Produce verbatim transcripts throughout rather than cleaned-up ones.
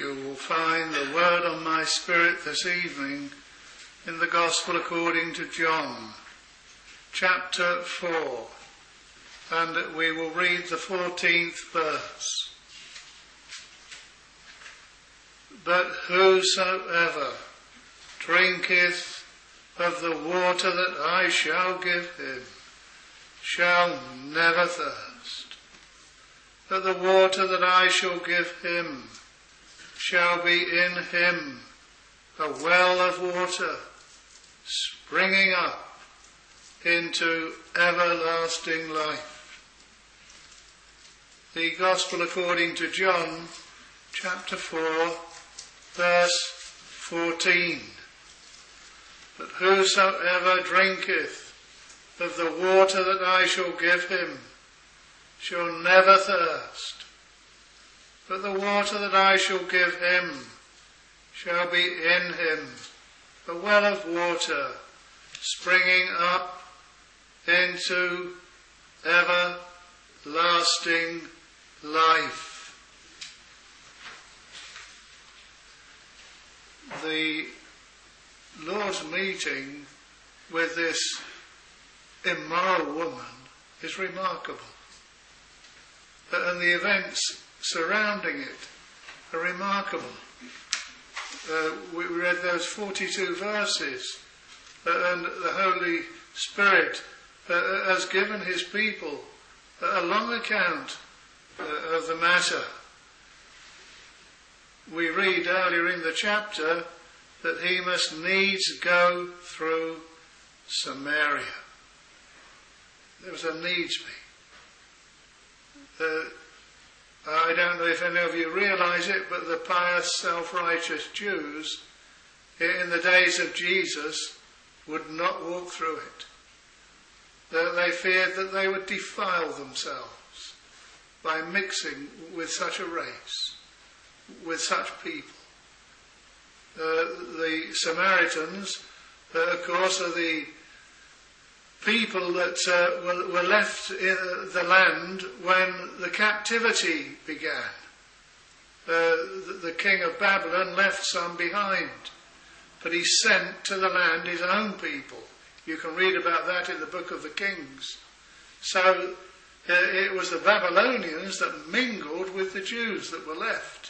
You will find the word on my spirit this evening in the Gospel according to John, chapter four, and we will read the fourteenth verse. But whosoever drinketh of the water that I shall give him shall never thirst. But the water that I shall give him shall be in him a well of water springing up into everlasting life. The Gospel according to John, chapter four, verse fourteen. But whosoever drinketh of the water that I shall give him shall never thirst. But the water that I shall give him shall be in him a well of water springing up into everlasting life. The Lord's meeting with this immoral woman is remarkable. And the events surrounding it are remarkable. Uh, we read those forty-two verses, uh, and the Holy Spirit uh, has given his people a long account uh, of the matter. We read earlier in the chapter that he must needs go through Samaria. There was a needs be. Uh, I don't know if any of you realise it, but the pious, self-righteous Jews in the days of Jesus would not walk through it. They feared that they would defile themselves by mixing with such a race, with such people. Uh, the Samaritans, uh, of course, are the people that uh, were, were left in the land when the captivity began. Uh, the, the king of Babylon left some behind, but he sent to the land his own people. You can read about that in the book of the Kings. So uh, it was the Babylonians that mingled with the Jews that were left.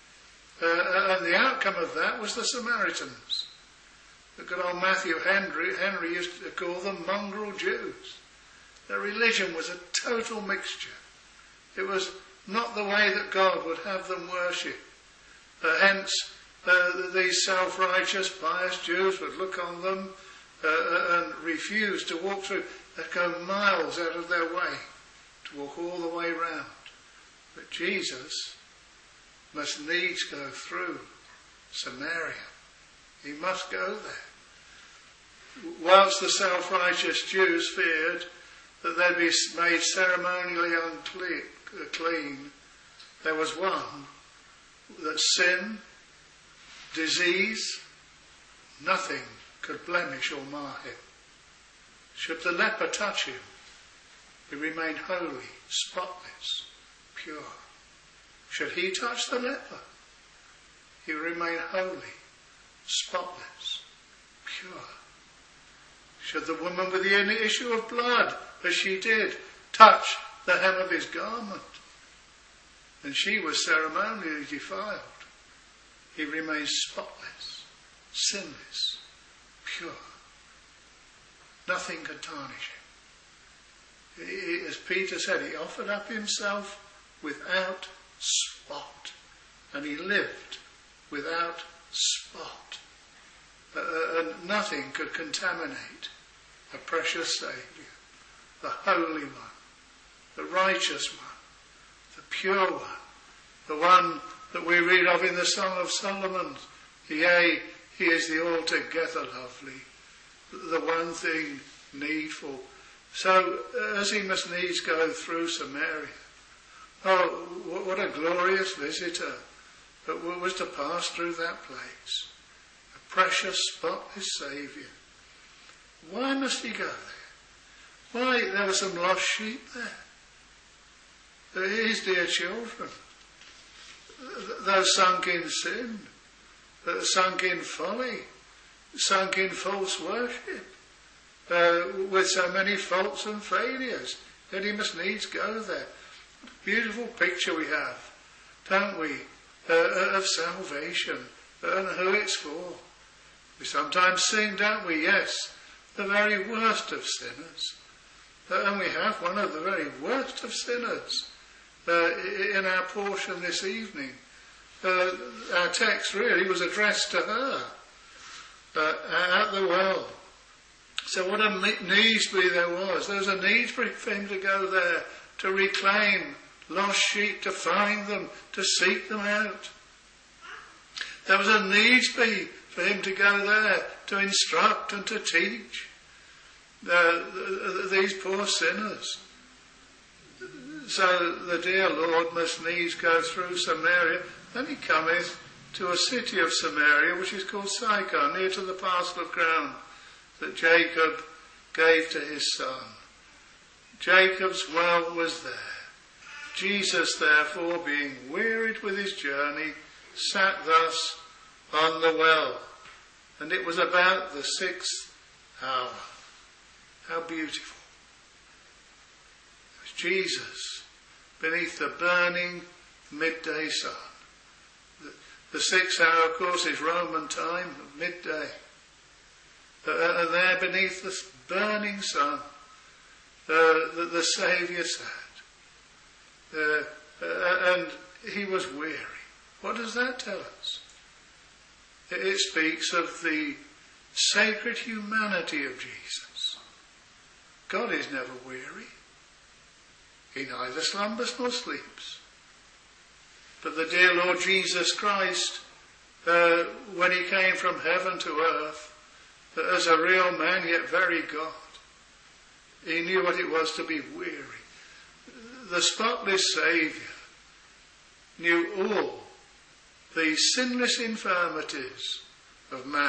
Uh, and the outcome of that was the Samaritans. The good old Matthew Henry, Henry used to call them mongrel Jews. Their religion was a total mixture. It was not the way that God would have them worship. Uh, hence, uh, these self-righteous, pious Jews would look on them uh, and refuse to walk through. They'd go miles out of their way to walk all the way round. But Jesus must needs go through Samaria. He must go there. Whilst the self-righteous Jews feared that they'd be made ceremonially unclean, there was one that sin, disease, nothing could blemish or mar him. Should the leper touch him, he remained holy, spotless, pure. Should he touch the leper, he remained holy, spotless, pure. Should the woman with the issue of blood, as she did, touch the hem of his garment, and she was ceremonially defiled, he remained spotless, sinless, pure. Nothing could tarnish him. He, as Peter said, he offered up himself without spot, and he lived without spot. Uh, and nothing could contaminate a precious Saviour, the Holy One, the Righteous One, the Pure One, the one that we read of in the Song of Solomon. Yea, he is the altogether lovely, the one thing needful. So, as he must needs go through Samaria, oh, what a glorious visitor that was to pass through that place. A precious, spotless Saviour. Why must he go there? Why, there were some lost sheep there. His dear children. those sunk in sin, sunk in folly, sunk in false worship, uh, with so many faults and failures, that he must needs go there. What a beautiful picture we have, don't we, uh, of salvation and who it's for. We sometimes sing, don't we? Yes, the very worst of sinners. Uh, and we have one of the very worst of sinners uh, in our portion this evening. Uh, our text really was addressed to her uh, at the well. So what a Neesby there was. There was a need for him to go there, to reclaim lost sheep, to find them, to seek them out. There was a Neesby for him to go there, to instruct and to teach uh, these poor sinners. So the dear Lord must needs go through Samaria. Then he cometh to a city of Samaria, which is called Sychar, near to the parcel of ground that Jacob gave to his son. Jacob's well was there. Jesus, therefore, being wearied with his journey, sat thus on the well. And it was about the sixth hour. How beautiful. It was Jesus beneath the burning midday sun. The, the sixth hour, of course, is Roman time of midday. Uh, and there beneath the burning sun, uh, the, the Saviour sat. Uh, uh, and he was weary. What does that tell us? It, it speaks of the sacred humanity of Jesus. God is never weary. He neither slumbers nor sleeps. But the dear Lord Jesus Christ, uh, when he came from heaven to earth, as a real man yet very God, he knew what it was to be weary. The spotless Saviour knew all the sinless infirmities of man.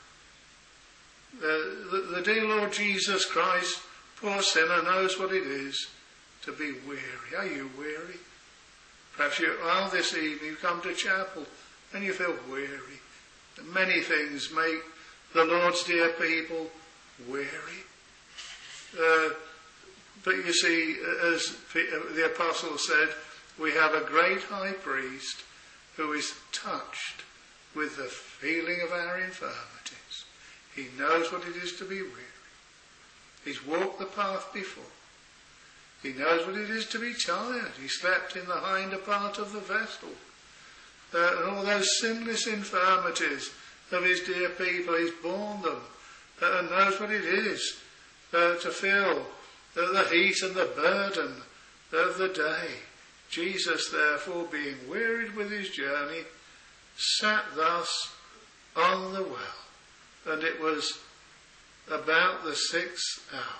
Uh, the, the dear Lord Jesus Christ, poor sinner, knows what it is to be weary. Are you weary? Perhaps you are this evening, you come to chapel and you feel weary. Many things make the Lord's dear people weary. Uh, but you see, as the apostle said, we have a great high priest who is touched with the feeling of our infirmities. He knows what it is to be weary. He's walked the path before. He knows what it is to be tired. He slept in the hinder part of the vessel. Uh, and all those sinless infirmities of his dear people, he's borne them uh, and knows what it is uh, to feel uh, the heat and the burden of the day. Jesus, therefore, being wearied with his journey, sat thus on the well, and it was about the sixth hour.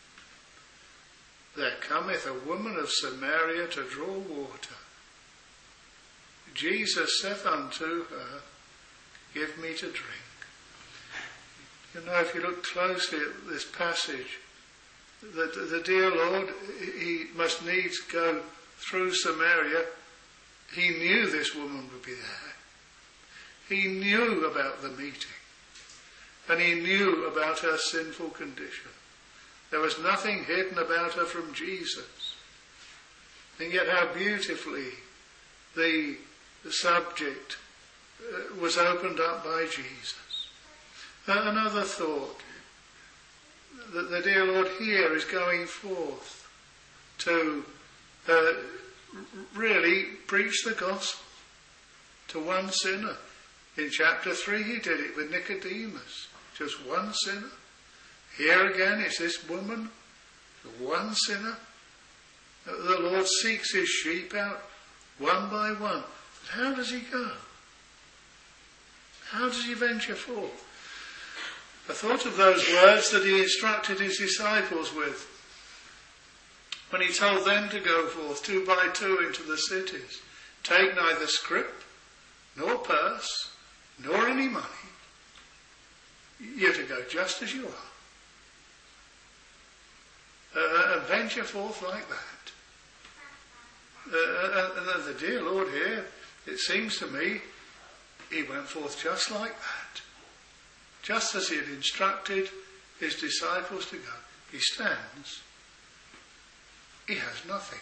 There cometh a woman of Samaria to draw water. Jesus saith unto her, Give me to drink. You know, if you look closely at this passage, the, the dear Lord, he must needs go through Samaria. He knew this woman would be there. He knew about the meeting. And he knew about her sinful condition. There was nothing hidden about her from Jesus. And yet how beautifully the, the subject uh, was opened up by Jesus. Uh, another thought, that the dear Lord here is going forth to uh, really preach the gospel to one sinner. In chapter three he did it with Nicodemus, just one sinner. Here again it's this woman, one sinner. The Lord seeks his sheep out one by one. But how does he go? How does he venture forth? I thought of those words that he instructed his disciples with when he told them to go forth two by two into the cities. Take neither scrip, nor purse, nor any money. You're to go just as you are. Uh, and venture forth like that. Uh, and the dear Lord here it seems to me he went forth just like that. Just as he had instructed his disciples to go. He stands. He has nothing.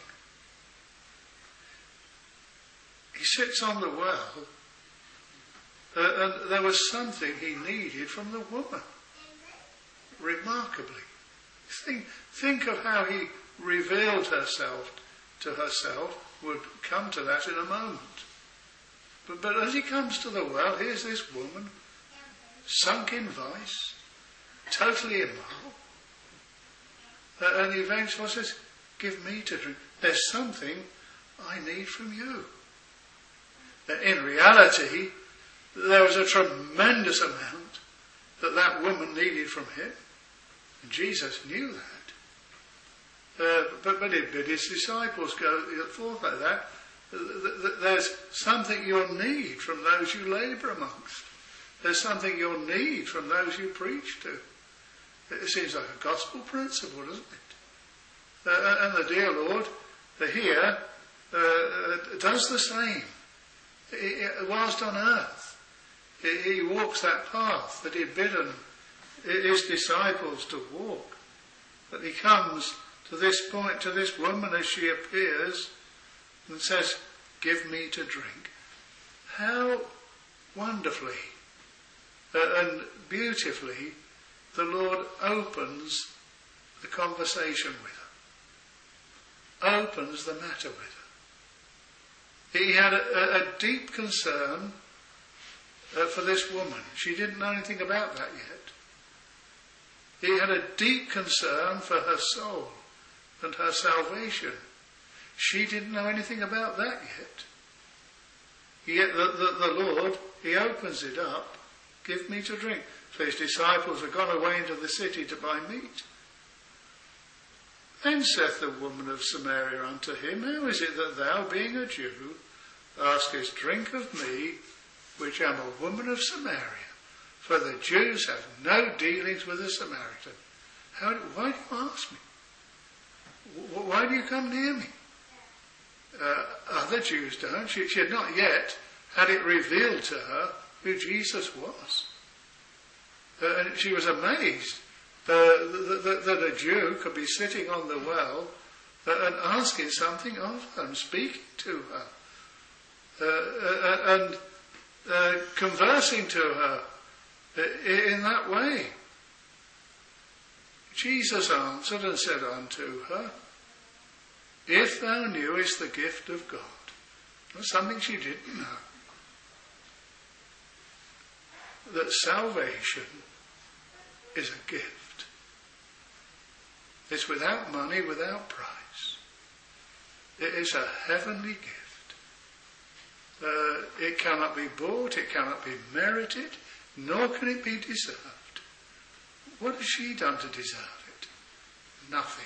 He sits on the well, uh, and there was something he needed from the woman. Remarkably. Think, think of how he revealed herself to herself. Would come to that in a moment. But, but as he comes to the well, here's this woman, sunk in vice, totally immoral. Uh, and he eventually says, give me to drink. There's something I need from you. In reality, there was a tremendous amount that that woman needed from him. And Jesus knew that. Uh, but, but, it, but his disciples go forth like that. There's something you'll need from those you labour amongst. There's something you'll need from those you preach to. It seems like a gospel principle, doesn't it? Uh, and the dear Lord, here, uh, does the same. He, whilst on earth, he, he walks that path that he'd bidden his disciples to walk. But he comes to this point, to this woman as she appears, and says, give me to drink. How wonderfully uh, and beautifully the Lord opens the conversation with her. Opens the matter with her. He had a, a deep concern uh, for this woman. She didn't know anything about that yet. He had a deep concern for her soul and her salvation. She didn't know anything about that yet. Yet the, the, the Lord, he opens it up. Give me to drink. So his disciples have gone away into the city to buy meat. Then saith the woman of Samaria unto him, how is it that thou, being a Jew, askest drink of me, which am a woman of Samaria? For the Jews have no dealings with the Samaritan. How, why do you ask me? Why do you come near me? Uh, other Jews don't. She, she had not yet had it revealed to her who Jesus was. Uh, and she was amazed uh, that, that, that a Jew could be sitting on the well uh, and asking something of her and speaking to her uh, uh, and uh, conversing to her in that way. Jesus answered and said unto her, if thou knewest the gift of God. That's something she didn't know. That salvation is a gift. It's without money, without price. It is a heavenly gift. Uh, it cannot be bought, it cannot be merited, nor can it be deserved. What has she done to deserve it? Nothing.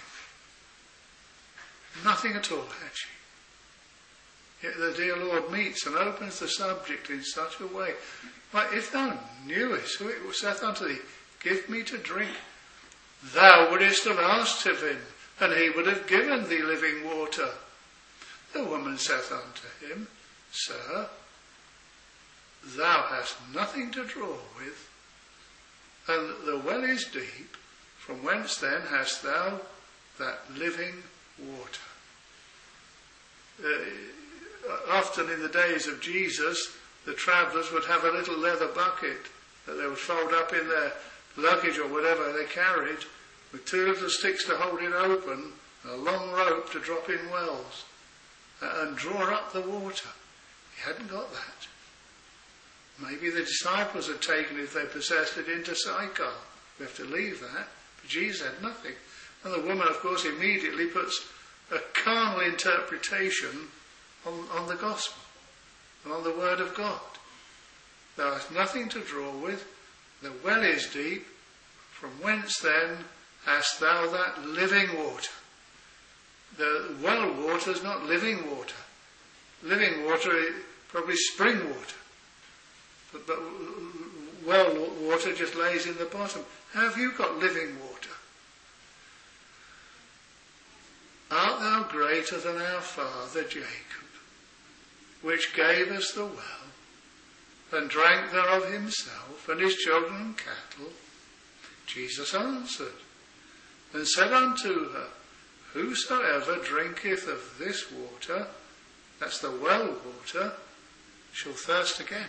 Nothing at all, had she. Yet the dear Lord meets and opens the subject in such a way. Like, if thou knewest who it saith unto thee, give me to drink, thou wouldest have asked of him, and he would have given thee living water. The woman saith unto him, Sir, thou hast nothing to draw with, and the well is deep. From whence then hast thou that living water? Uh, often in the days of Jesus, the travellers would have a little leather bucket that they would fold up in their luggage or whatever they carried, with two little sticks to hold it open, and a long rope to drop in wells, uh, and draw up the water. He hadn't got that. Maybe the disciples had taken it if they possessed it into Sychar. We have to leave that. But Jesus had nothing. And the woman, of course, immediately puts a carnal interpretation on, on the gospel and on the word of God. Thou hast nothing to draw with. The well is deep. From whence then hast thou that living water? The well water is not living water. Living water is probably spring water. But, but well water just lays in the bottom. How have you got living water? Art thou greater than our father Jacob, which gave us the well, and drank thereof himself, and his children and cattle? Jesus answered, and said unto her, Whosoever drinketh of this water, that's the well water, shall thirst again.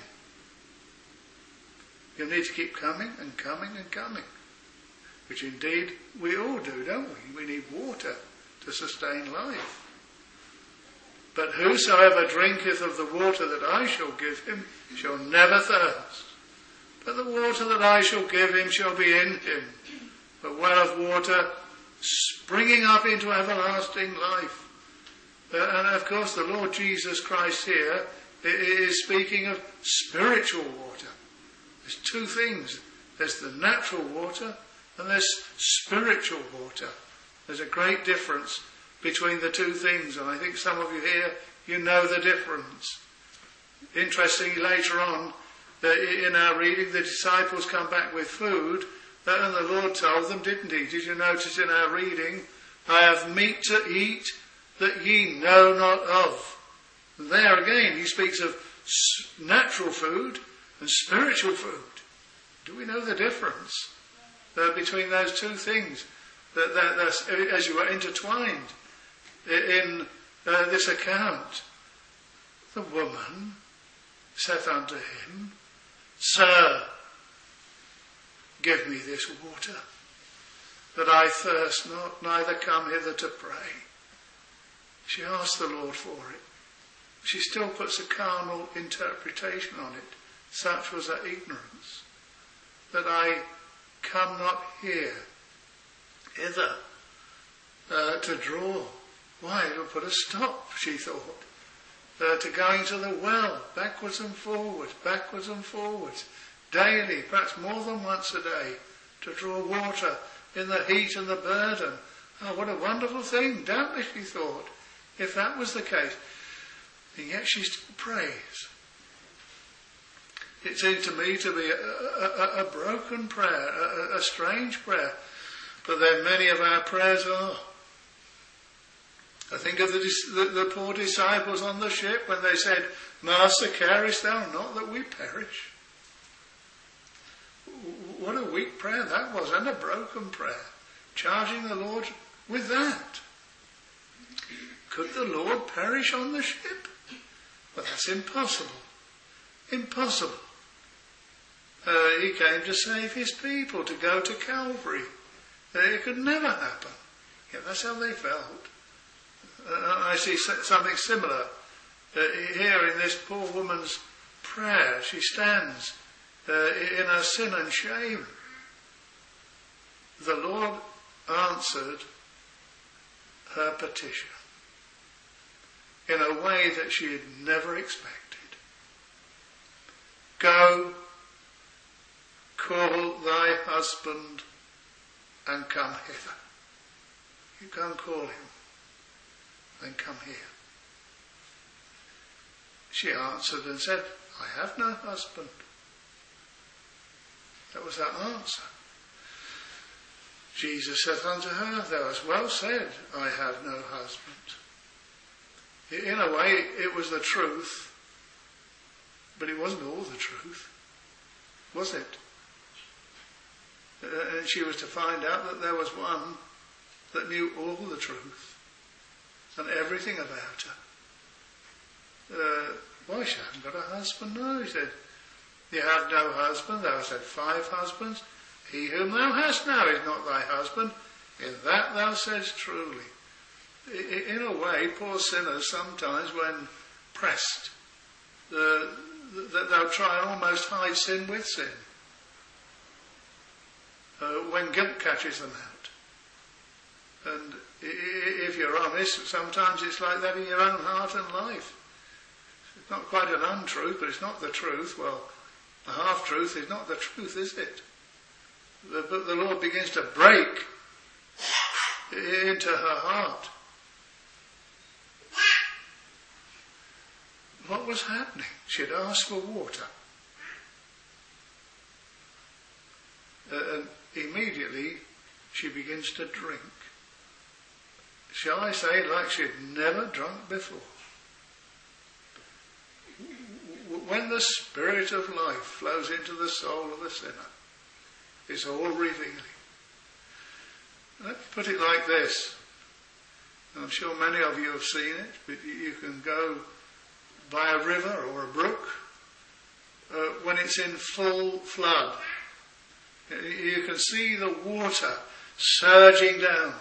You'll need to keep coming and coming and coming, which indeed we all do, don't we? We need water to sustain life. But whosoever drinketh of the water that I shall give him shall never thirst. But the water that I shall give him shall be in him, a well of water springing up into everlasting life. Uh, and of course the Lord Jesus Christ here is speaking of spiritual water. There's two things. There's the natural water and there's spiritual water. There's a great difference between the two things, and I think some of you here, you know the difference. Interestingly, later on in our reading, the disciples come back with food, and the Lord told them, didn't he? Did you notice in our reading, I have meat to eat that ye know not of. And there again, he speaks of natural food and spiritual food. Do we know the difference uh, between those two things? That, that that's, as you were intertwined in uh, this account. The woman saith unto him, Sir, give me this water, that I thirst not, neither come hither to pray. She asked the Lord for it. She still puts a carnal interpretation on it. Such was her ignorance, that I come not here, hither, uh, to draw. Why, it'll put a stop, she thought, uh, to going to the well, backwards and forwards, backwards and forwards, daily, perhaps more than once a day, to draw water in the heat and the burden. Oh, what a wonderful thing, doubtless, she thought, if that was the case. And yet she still prays. It seemed to me to be a, a, a broken prayer, a, a strange prayer. But then many of our prayers are. I think of the, the, the poor disciples on the ship when they said, Master, carest thou not that we perish? What a weak prayer that was, and a broken prayer. Charging the Lord with that. Could the Lord perish on the ship? Well, that's impossible. Impossible. Uh, he came to save his people, to go to Calvary. Uh, it could never happen. Yet that's how they felt. Uh, I see something similar uh, here in this poor woman's prayer. She stands uh, in her sin and shame. The Lord answered her petition in a way that she had never expected. Go, call thy husband and come hither. You go and call him, then come here. She answered and said, I have no husband. That was her answer. Jesus said unto her, Thou hast well said, I have no husband. In a way, it was the truth, but it wasn't all the truth, was it? Uh, and she was to find out that there was one that knew all the truth and everything about her. Uh, why, she hadn't got a husband? No, he said, You have no husband, thou hast had five husbands. He whom thou hast now is not thy husband. In that thou saidst truly. In a way, poor sinners sometimes, when pressed, uh, that they'll try and almost hide sin with sin. Uh, when guilt catches them out. And if you're honest, sometimes it's like that in your own heart and life. It's not quite an untruth, but it's not the truth. Well, a half-truth is not the truth, is it? But the Lord begins to break into her heart. What was happening? She had asked for water. Uh, and immediately she begins to drink. Shall I say, like she had never drunk before. the Spirit of life flows into the soul of the sinner. It's all revealing. Let's put it like this. I'm sure many of you have seen it, but you can go by a river or a brook uh, when it's in full flood. You can see the water surging down.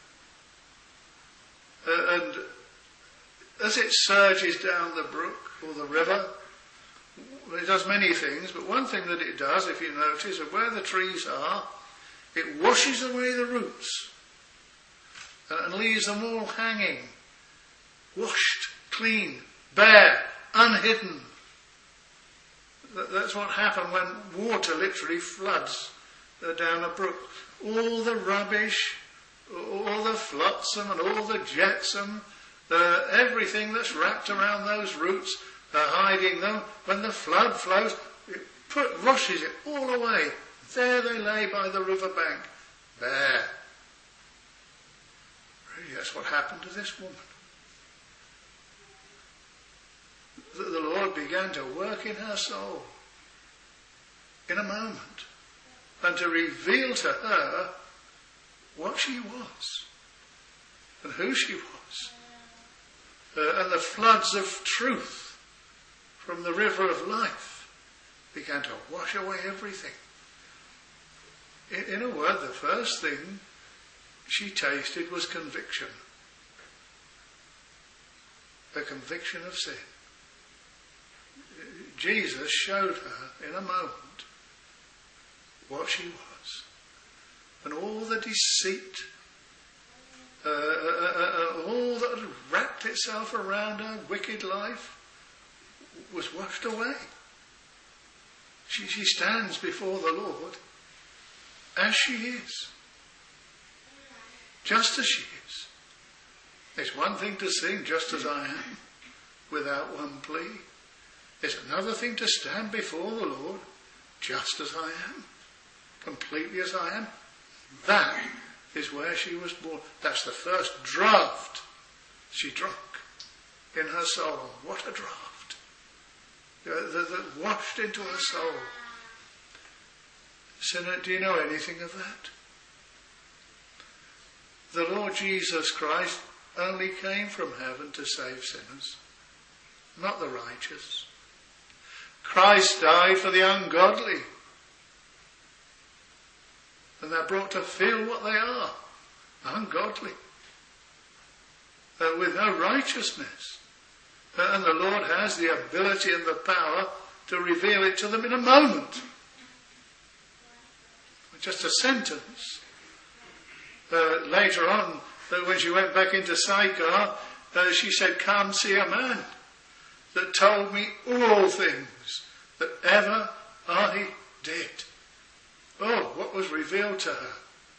Uh, and as it surges down the brook or the river, it does many things, but one thing that it does, if you notice, of where the trees are, it washes away the roots and leaves them all hanging, washed, clean, bare, unhidden. That's what happens when water literally floods down a brook. All the rubbish, all the flotsam and all the jetsam, uh, everything that's wrapped around those roots, uh, hiding them, when the flood flows, it put, washes it all away. There they lay by the river bank, bare. Really, that's what happened to this woman. The, the Lord began to work in her soul in a moment and to reveal to her what she was and who she was. Uh, and the floods of truth from the river of life began to wash away everything. In, in a word, the first thing she tasted was conviction. A conviction of sin. Jesus showed her in a moment what she was. And all the deceit, uh, uh, uh, all that had wrapped itself around her wicked life was washed away. She, she stands before the Lord as she is. Just as she is. It's one thing to sing just as I am, without one plea. It's another thing to stand before the Lord just as I am, completely as I am. That is where she was born. That's the first draught she drank in her soul. What a draught. That washed into her soul. Sinner, do you know anything of that? The Lord Jesus Christ only came from heaven to save sinners, not the righteous. Christ died for the ungodly. And they're brought to feel what they are, ungodly, uh, with no righteousness. Uh, and the Lord has the ability and the power to reveal it to them in a moment. Just a sentence. Uh, later on, uh, when she went back into Sychar, uh, she said, "Come see a man that told me all things that ever I did." Oh, what was revealed to her?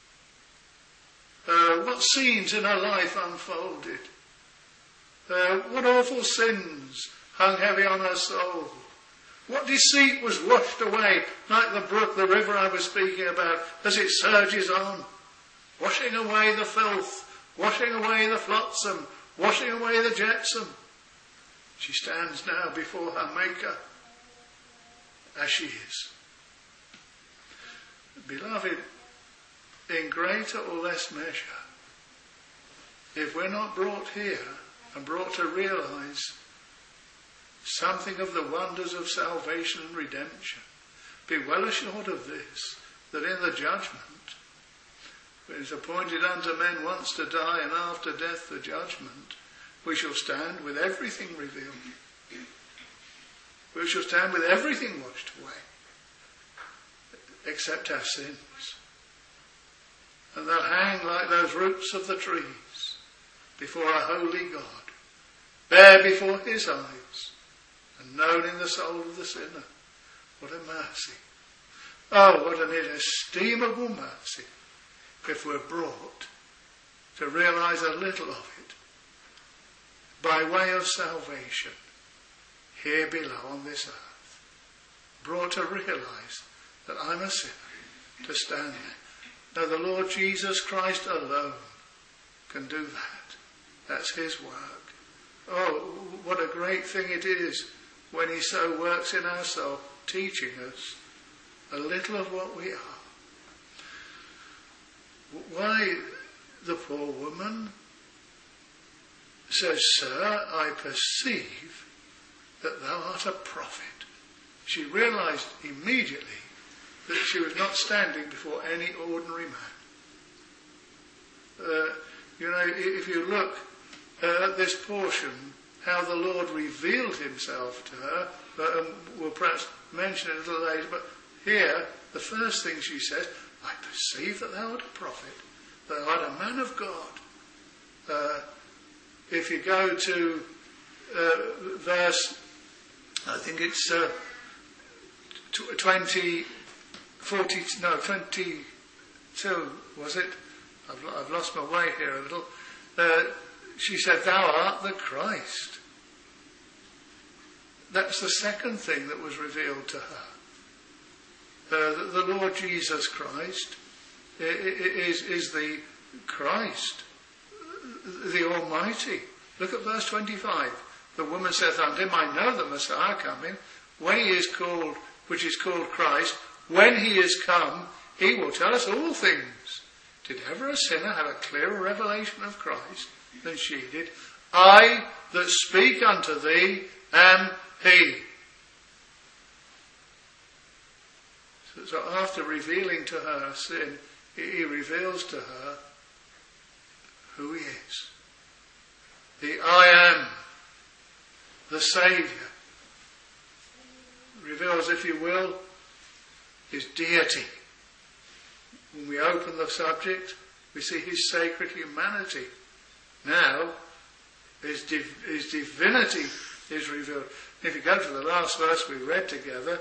Uh, what scenes in her life unfolded? Uh, what awful sins hung heavy on her soul? What deceit was washed away, like the brook, the river I was speaking about, as it surges on, washing away the filth, washing away the flotsam, washing away the jetsam. She stands now before her Maker as she is. Beloved, in greater or less measure, if we're not brought here and brought to realise something of the wonders of salvation and redemption, be well assured of this, that in the judgment, it is appointed unto men once to die, and after death the judgment, we shall stand with everything revealed. We shall stand with everything washed away, except our sins. And they'll hang like those roots of the trees before our holy God, bare before his eyes, and known in the soul of the sinner. What a mercy. Oh, what an inestimable mercy if we're brought to realise a little of it by way of salvation here below on this earth. Brought to realise that I'm a sinner, to stand there. Now the Lord Jesus Christ alone can do that. That's his work. Oh, what a great thing it is when he so works in our soul, teaching us a little of what we are. Why, the poor woman says, Sir, I perceive that thou art a prophet. She realised immediately that she was not standing before any ordinary man. Uh, you know, if you look uh, at this portion, how the Lord revealed himself to her, but um, we'll perhaps mention it a little later, but here, the first thing she says, I perceive that thou art a prophet, thou art a man of God. Uh, if you go to uh, verse, I think it's uh, twenty, forty, no, twenty-two, was it? I've, I've lost my way here a little. Uh, she said, thou art the Christ. That's the second thing that was revealed to her. Uh, the, the Lord Jesus Christ is, is the Christ, the Almighty. Look at verse twenty-five. The woman saith unto him, I know the Messiah coming, when he is called, which is called Christ, when he is come, he will tell us all things. Did ever a sinner have a clearer revelation of Christ than she did? I that speak unto thee am he. So, so after revealing to her sin, he, he reveals to her who he is. The I am, the Saviour. Reveals, if you will, his deity. When we open the subject, we see his sacred humanity. Now, his, div- his divinity is revealed. If you go to the last verse we read together,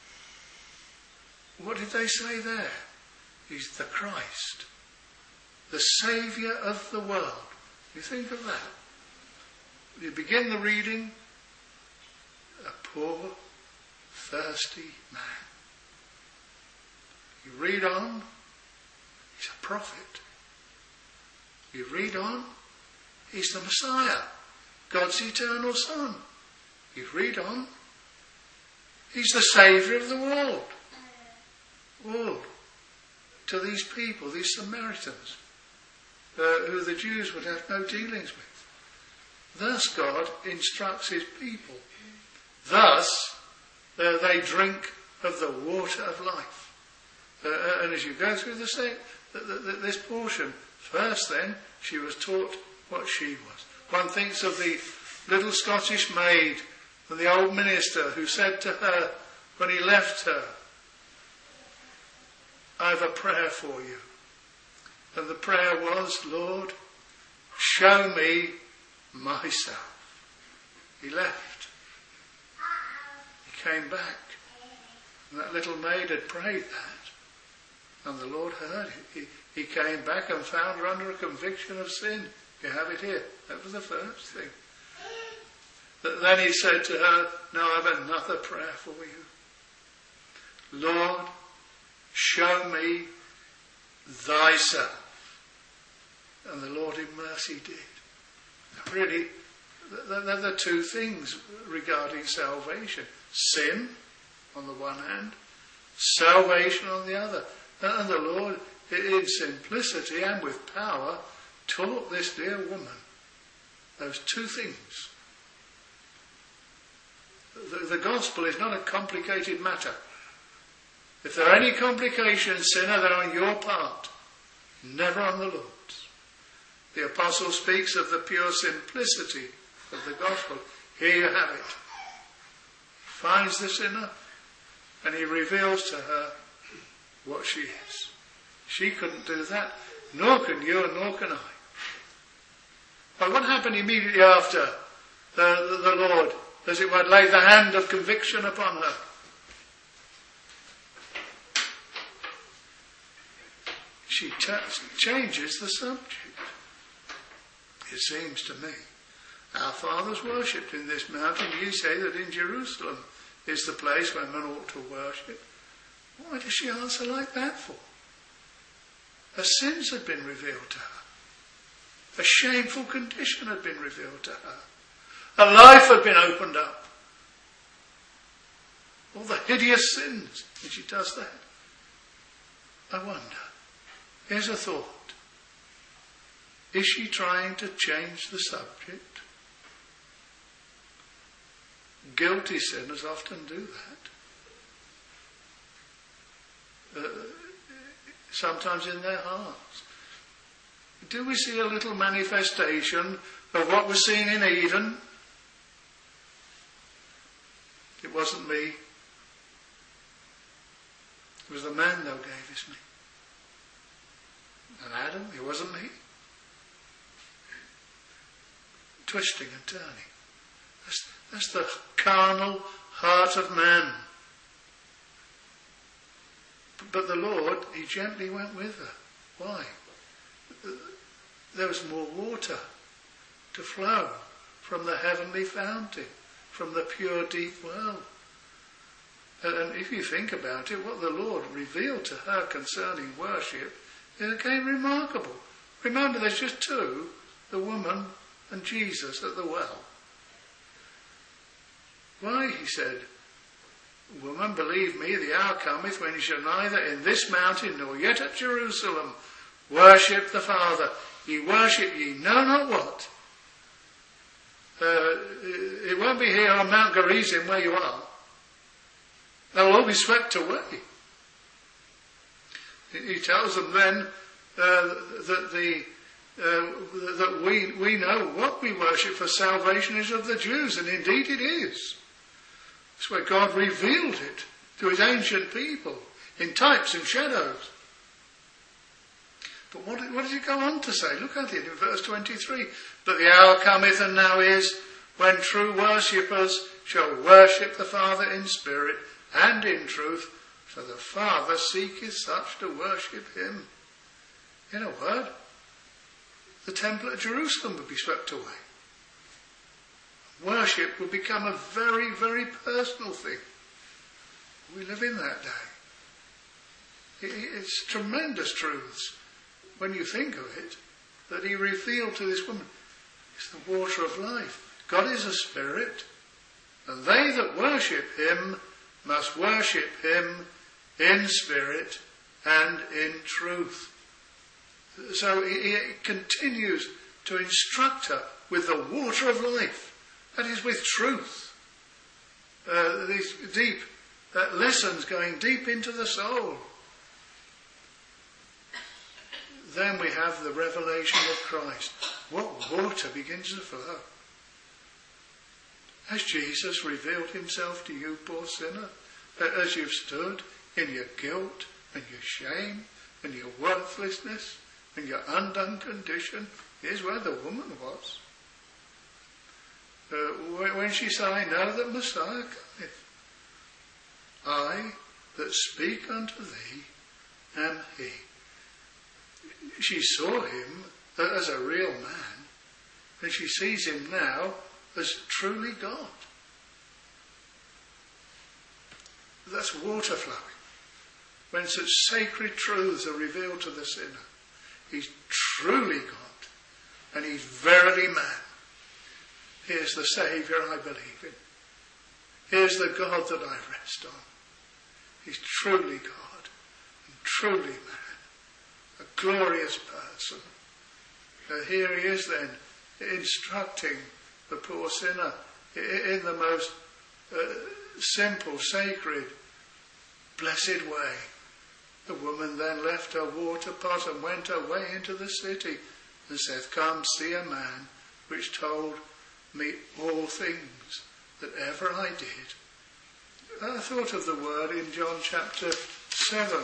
what did they say there? He's the Christ, the Saviour of the world. You think of that. You begin the reading, a poor, thirsty man. You read on, he's a prophet. You read on, he's the Messiah, God's eternal Son. You read on, he's the Saviour of the world. World. To these people, these Samaritans, uh, who the Jews would have no dealings with. Thus God instructs his people. Thus uh, they drink of the water of life. Uh, and as you go through the same, the, the, this portion, first then, she was taught what she was. One thinks of the little Scottish maid and the old minister who said to her when he left her, I have a prayer for you. And the prayer was, Lord, show me myself. He left. He came back. And that little maid had prayed that. And the Lord heard it. He, he came back and found her under a conviction of sin. You have it here. That was the first thing. But then he said to her, now I have another prayer for you. Lord, show me thyself. And the Lord in mercy did. Really, they're the two things regarding salvation. Sin on the one hand, salvation on the other. And the Lord, in simplicity and with power, taught this dear woman those two things. The, the gospel is not a complicated matter. If there are any complications, sinner, they're on your part, never on the Lord's. The apostle speaks of the pure simplicity of the gospel. Here you have it. Finds the sinner, and he reveals to her what she is. She couldn't do that, nor can you, and nor can I. But what happened immediately after the, the, the Lord, as it were, laid the hand of conviction upon her? She t- changes the subject. It seems to me. Our fathers worshipped in this mountain. You say that in Jerusalem is the place where men ought to worship. Why does she answer like that for? Her sins had been revealed to her. A shameful condition had been revealed to her. Her life had been opened up. all the hideous sins, and she does that. I wonder, here's a thought. Is she trying to change the subject? Guilty sinners often do that. Uh, sometimes in their hearts. Do we see a little manifestation of what was seen in Eden? It wasn't me. It was the man thou gavest me. And Adam, it wasn't me. Twisting and turning. That's, that's the carnal heart of man. But the Lord, he gently went with her. Why? There was more water to flow from the heavenly fountain, from the pure deep well. And if you think about it, what the Lord revealed to her concerning worship, it became remarkable. Remember, there's just two, the woman and Jesus at the well. Why, he said, woman, believe me, the hour cometh when you shall neither in this mountain nor yet at Jerusalem worship the Father. Ye worship ye know not what. Uh, it won't be here on Mount Gerizim where you are. They'll all be swept away. He tells them then uh, that the uh, that we we know what we worship, for salvation is of the Jews, and indeed it is. That's where God revealed it to his ancient people in types and shadows. But what, what does it go on to say? Look at it in verse twenty-three. But the hour cometh, and now is, when true worshippers shall worship the Father in spirit and in truth, for the Father seeketh such to worship him. In a word, the temple at Jerusalem would be swept away. Worship would become a very, very personal thing. We live in that day. It's tremendous truths when you think of it, that he revealed to this woman. It's the water of life. God is a spirit, and they that worship him must worship him in spirit and in truth. So he continues to instruct her with the water of life. That is, with truth. Uh, these deep uh, lessons going deep into the soul. Then we have the revelation of Christ. What water begins to flow? Has Jesus revealed himself to you, poor sinner, as you've stood in your guilt and your shame and your worthlessness and your undone condition? Here's where the woman was. Uh, when she said, I know that Messiah cometh. I that speak unto thee am he. She saw him as a real man, and she sees him now as truly God. That's water flowing. When such sacred truths are revealed to the sinner, he's truly God, and he's verily man. Here's the Saviour I believe in. Here's the God that I rest on. He's truly God and truly man. A glorious person. Uh, here he is then, instructing the poor sinner in the most uh, simple, sacred, blessed way. The woman then left her water pot and went her way into the city and saith, Come, see a man which told me all things that ever I did. I thought of the word in John chapter seven.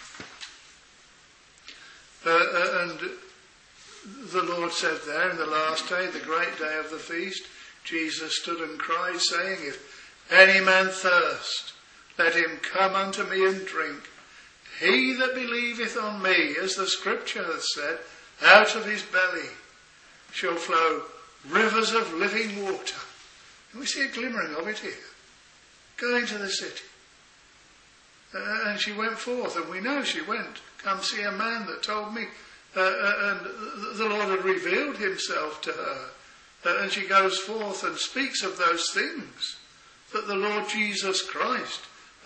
Uh, and the Lord said there, in the last day, the great day of the feast, Jesus stood and cried, saying, If any man thirst, let him come unto me and drink. He that believeth on me, as the scripture hath said, out of his belly shall flow rivers of living water. And we see a glimmering of it here. Going to the city. Uh, and she went forth, and we know she went. Come see a man that told me. Uh, uh, and the Lord had revealed himself to her. Uh, and she goes forth and speaks of those things that the Lord Jesus Christ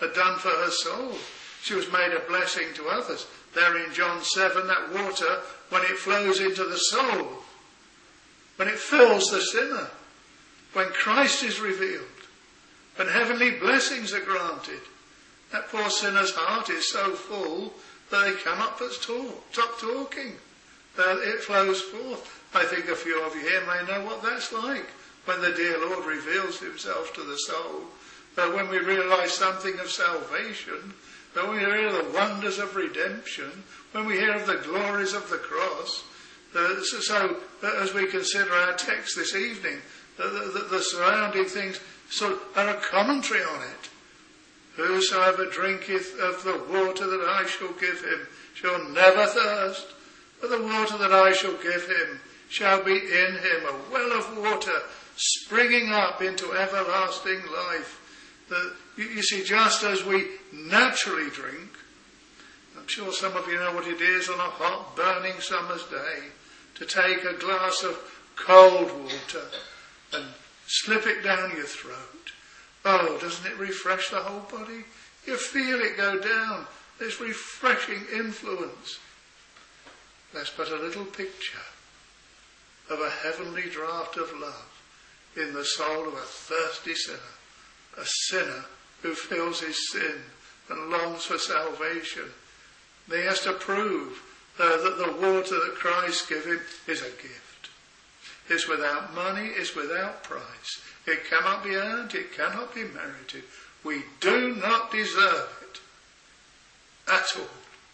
had done for her soul. She was made a blessing to others. There in John seven, that water, when it flows into the soul, when it fills the sinner, when Christ is revealed, when heavenly blessings are granted, that poor sinner's heart is so full that they cannot but talk, stop talking. Uh, it flows forth. I think a few of you here may know what that's like when the dear Lord reveals himself to the soul. But when we realise something of salvation, when we hear the wonders of redemption, when we hear of the glories of the cross, uh, so, so uh, as we consider our text this evening, uh, the, the, the surrounding things sort of are a commentary on it. Whosoever drinketh of the water that I shall give him shall never thirst, but the water that I shall give him shall be in him a well of water springing up into everlasting life. The, you, you see, just as we naturally drink, I'm sure some of you know what it is on a hot, burning summer's day, to take a glass of cold water and slip it down your throat. Oh, doesn't it refresh the whole body? You feel it go down. This refreshing influence. That's but a little picture of a heavenly draught of love in the soul of a thirsty sinner. A sinner who feels his sin and longs for salvation. He has to prove uh, that the water that Christ gives him is a gift. It's without money, it's without price. It cannot be earned, it cannot be merited. We do not deserve it at all.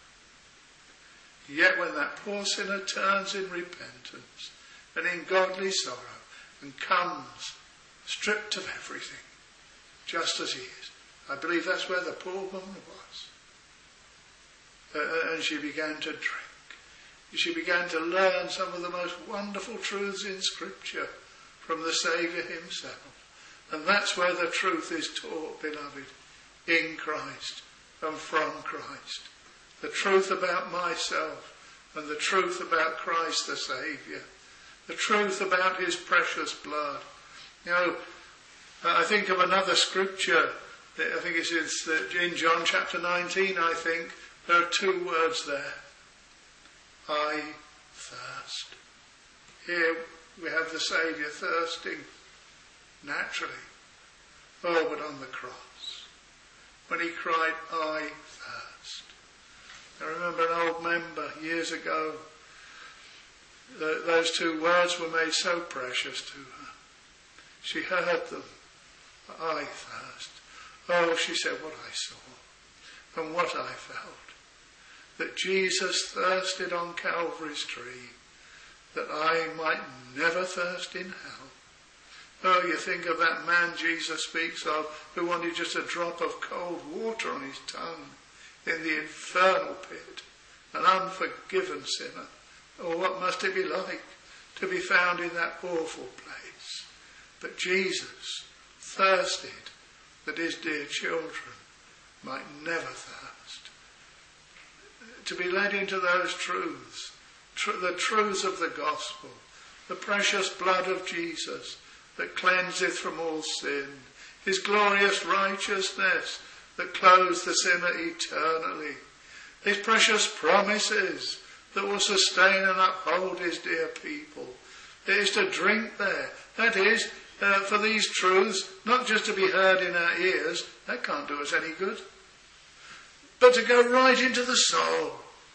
Yet when that poor sinner turns in repentance and in godly sorrow and comes stripped of everything, just as he is, I believe that's where the poor woman was. Uh, and she began to drink. She began to learn some of the most wonderful truths in Scripture from the Saviour himself. And that's where the truth is taught, beloved, in Christ and from Christ. The truth about myself and the truth about Christ the Saviour. The truth about his precious blood. You know, I think of another scripture. I think it's in John chapter nineteen, I think. There are two words there. I thirst. Here we have the Saviour thirsting naturally. Oh, but on the cross, when he cried, I thirst. I remember an old member years ago, the, those two words were made so precious to her. She heard them. I thirst. Oh, she said, what I saw and what I felt. That Jesus thirsted on Calvary's tree, that I might never thirst in hell. Oh, you think of that man Jesus speaks of, who wanted just a drop of cold water on his tongue in the infernal pit, an unforgiven sinner. Oh, what must it be like to be found in that awful place? But Jesus thirsted that his dear children might never thirst. To be led into those truths, tr- the truths of the gospel, the precious blood of Jesus that cleanseth from all sin, his glorious righteousness that clothes the sinner eternally, his precious promises that will sustain and uphold his dear people. It is to drink there. That is, uh, for these truths, not just to be heard in our ears, that can't do us any good, but to go right into the soul.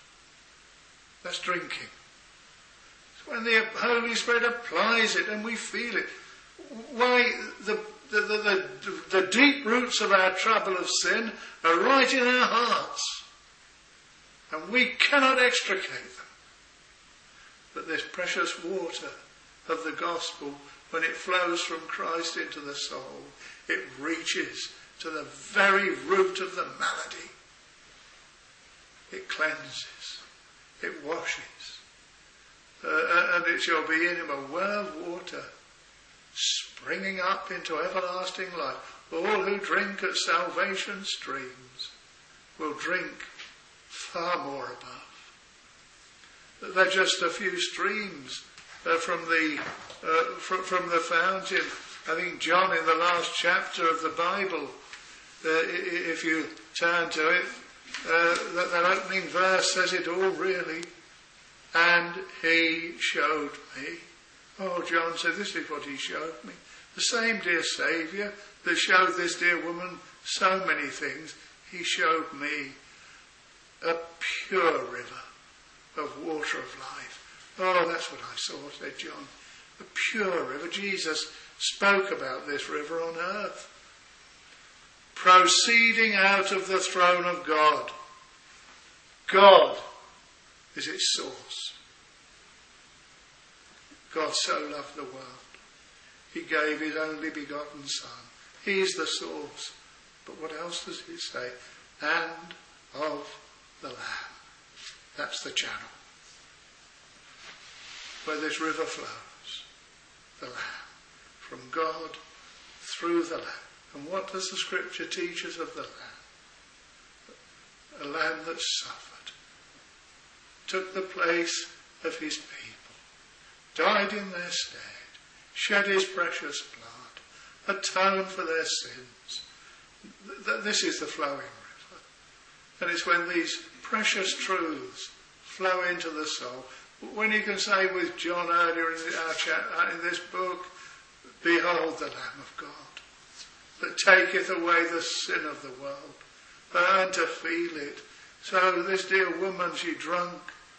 That's drinking. It's when the Holy Spirit applies it and we feel it. Why, the, the, the, the, the deep roots of our trouble of sin are right in our hearts. And we cannot extricate them. But this precious water of the gospel, when it flows from Christ into the soul, it reaches to the very root of the malady. It cleanses. It washes. Uh, and it shall be in him a well of water springing up into everlasting life. All who drink at salvation's streams will drink far more above. They're just a few streams uh, from the uh, from, from the fountain. I think John in the last chapter of the Bible, uh, if you turn to it, uh, that, that opening verse says it all really. And he showed me. Oh, John said, this is what he showed me. The same dear Saviour that showed this dear woman so many things, he showed me a pure river of water of life. Oh, that's what I saw, said John. A pure river. Jesus spoke about this river on earth. Proceeding out of the throne of God. God is its source. God so loved the world. He gave his only begotten Son. He's the source. But what else does he say? And of the Lamb. That's the channel where this river flows. The Lamb. From God through the Lamb. And what does the Scripture teach us of the Lamb? A Lamb that suffered. Took the place of his people. Died in their stead. Shed his precious blood. Atoned for their sins. This is the flowing river. And it's when these precious truths flow into the soul. When you can say with John earlier in our chat, in this book, behold the Lamb of God, that taketh away the sin of the world, and to feel it. So this dear woman, she drunk.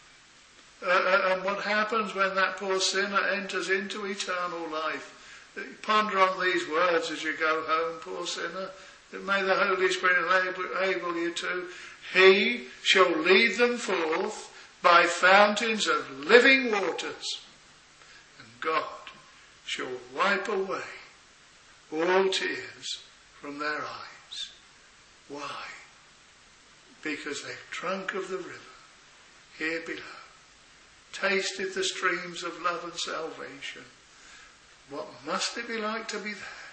Uh, and what happens when that poor sinner enters into eternal life? Ponder on these words as you go home, poor sinner. May the Holy Spirit enable you to. He shall lead them forth by fountains of living waters, and God shall wipe away all tears from their eyes. Why? Because they've drunk of the river here below, tasted the streams of love and salvation. What must it be like to be there?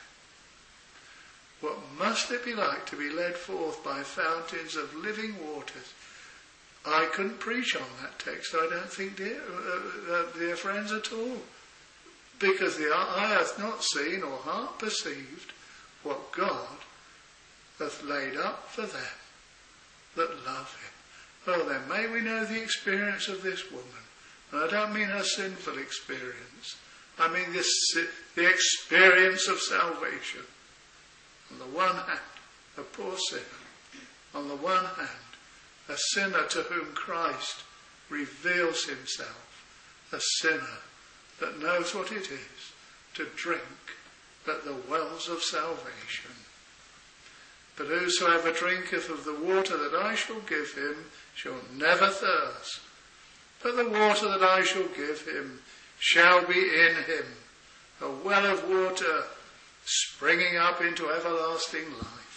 What must it be like to be led forth by fountains of living waters? I couldn't preach on that text, I don't think, dear, uh, uh, dear friends, at all. Because the eye hath not seen or heart perceived what God hath laid up for them that love him. Oh, then may we know the experience of this woman. And I don't mean her sinful experience. I mean this, the experience of salvation. On the one hand, a poor sinner. On the one hand, a sinner to whom Christ reveals himself. A sinner that knows what it is to drink at the wells of salvation. But whosoever drinketh of the water that I shall give him shall never thirst. But the water that I shall give him shall be in him, a well of water springing up into everlasting life.